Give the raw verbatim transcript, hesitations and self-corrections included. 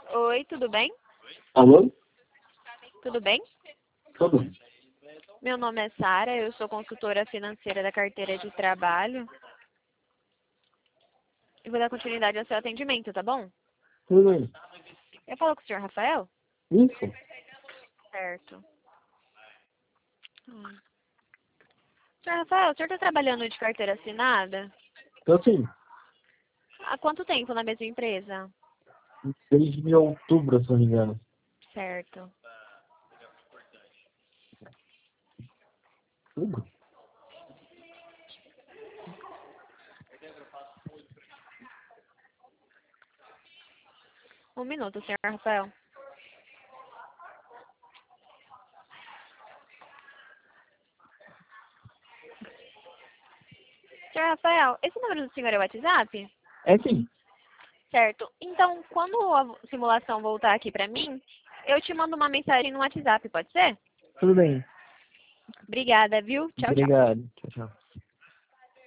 Oi, tudo bem? Alô? Tudo bem? Tudo. Meu nome é Sara, eu sou consultora financeira da carteira de trabalho. E vou dar continuidade ao seu atendimento, tá bom? Tudo bem. Eu falo com o senhor Rafael? Isso? Certo. Hum. senhor Rafael, o senhor está trabalhando de carteira assinada? Tô sim. Há quanto tempo na mesma empresa? Desde outubro, se não me engano. Certo. Tudo? Um minuto, senhor Rafael. senhor Rafael, esse número do senhor é o WhatsApp? É sim. Certo. Então, quando a simulação voltar aqui pra mim, eu te mando uma mensagem no WhatsApp, pode ser? Tudo bem. Obrigada, viu? Tchau, tchau. Obrigado. Tchau, tchau.